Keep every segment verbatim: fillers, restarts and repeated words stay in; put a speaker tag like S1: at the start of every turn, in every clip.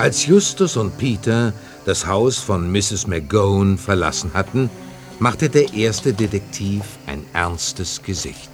S1: Als Justus und Peter das Haus von Misses McGowan verlassen hatten, machte der erste Detektiv ein ernstes Gesicht.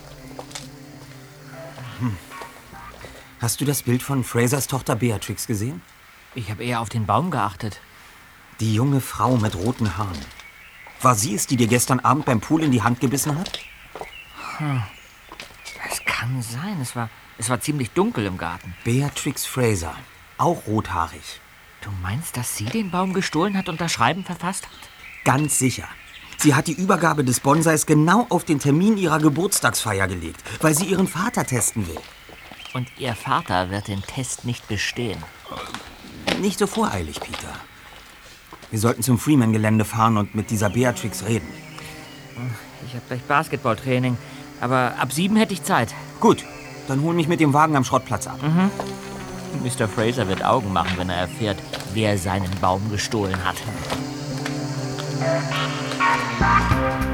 S2: Hm. Hast du das Bild von Frasers Tochter Beatrix gesehen?
S3: Ich habe eher auf den Baum geachtet.
S2: Die junge Frau mit roten Haaren. War sie es, die dir gestern Abend beim Pool in die Hand gebissen hat?
S3: Hm. Es kann sein. Es war, es war ziemlich dunkel im Garten.
S2: Beatrix Fraser. Auch rothaarig.
S3: Du meinst, dass sie den Baum gestohlen hat und das Schreiben verfasst hat?
S2: Ganz sicher. Sie hat die Übergabe des Bonsais genau auf den Termin ihrer Geburtstagsfeier gelegt, weil sie ihren Vater testen will.
S3: Und ihr Vater wird den Test nicht bestehen.
S2: Nicht so voreilig, Peter. Wir sollten zum Freeman-Gelände fahren und mit dieser Beatrix reden.
S3: Ich habe gleich Basketballtraining, aber ab sieben hätte ich Zeit.
S2: Gut, dann hol mich mit dem Wagen am Schrottplatz ab.
S3: Mhm. Mister Fraser wird Augen machen, wenn er erfährt, wer seinen Baum gestohlen hat.